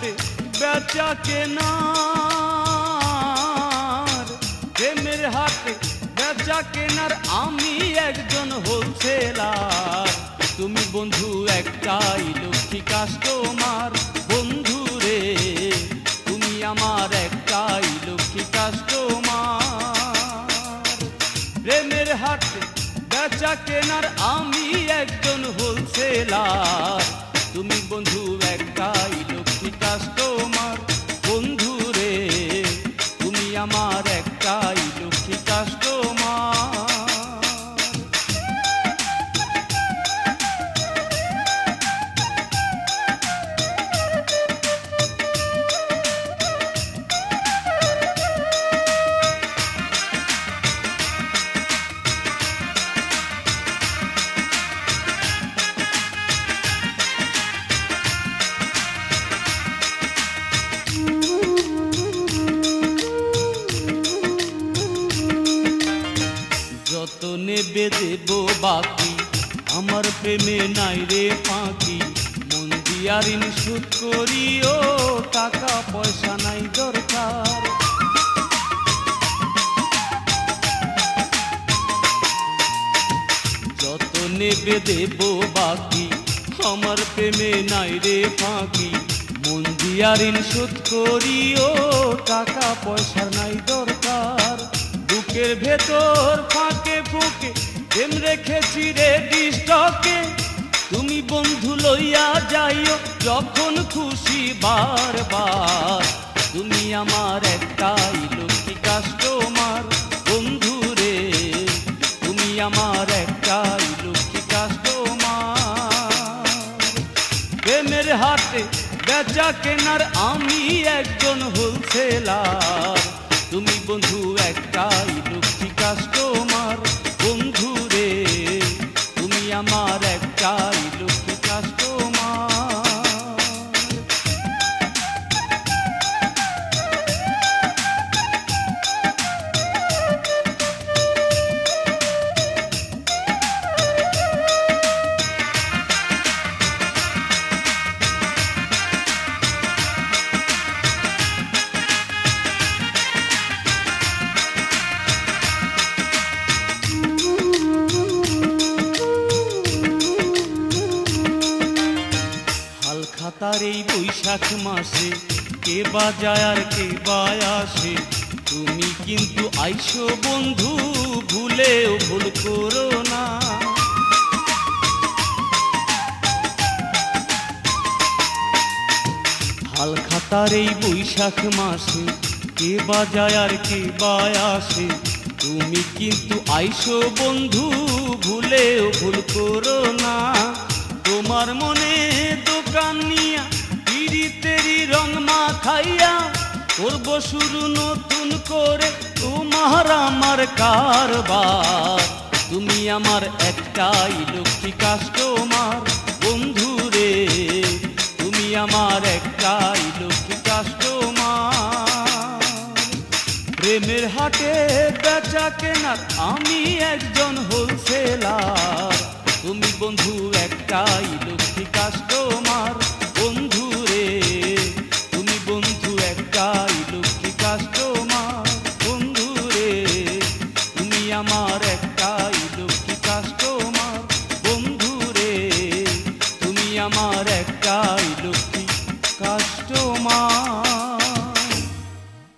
হাটে বেচা কেনার, প্রেমের হাটে বেচা কেনার আমি একজন হোলসেলার। তুমি বন্ধু একটাই লক্ষ্মী কাস্টমার, বন্ধু রে তুমি আমার একটাই লক্ষ্মী কাস্টমার। প্রেমের হাটে বেচা কেনার আমি একজন হোলসেলার, তুমি বন্ধু একটাই লক্ষ্মী কাস্টমার, বন্ধু রে তুমি আমার একটাই লক্ষ্মী কাস্টমার। যত নেবে দেব বাকি, আমার প্রেমে নাই রে ফাঁকি, মন দিয়া ঋণ শোধ করিও, টাকা পয়সা নাই দরকার। যত নেবে দেব বাকি, আমার প্রেমে নাই রে ফাঁকি, মন দিয়া ঋণ শোধ করিও, টাকা পয়সা নাই দরকার। বুকের ভেতর ফাঁকে ফুঁকে প্রেম রেখেছি রেডি স্টকে, তুমি বন্ধু লইয়া যাইও যখন খুশি বারবার। তুমি আমার একটাই লক্ষ্মী কাস্টমার, বন্ধু রে তুমি আমার একটাই লক্ষ্মী কাস্টমার। প্রেমের হাটে বেচা কেনার আমি একজন হোলসেলার, তুমি বন্ধু একটাই লক্ষ্মী কাস্টমার, বন্ধু রে তুমি আমার একটাই লক্ষ্মী কাস্টমার। খাতার এই বৈশাখ মাসে কে বা যায় আর কে বা আসে, তুমি কিন্তু আইসো বন্ধু ভুলেও ভুল করো না। হাল খাতার এই বৈশাখ মাসে কে বা যায় আর কে বা আসে, তুমি কিন্তু আইসো বন্ধু ভুলেও ভুল করো না। তোমার মনে দোকান নিয়া পিরিতেরি রং মাখাইয়া করব শুরু নতুন করে তোমার আমার কারবার। তুমি আমার একটাই লক্ষ্মী কাস্টমার, বন্ধু রে তুমি আমার একটাই লক্ষ্মী কাস্টমার। প্রেমের হাটে বেচা কেনার আমি একজন হোলসেলার, তুমি বন্ধু একটাই লক্ষ্মী কাস্টমার।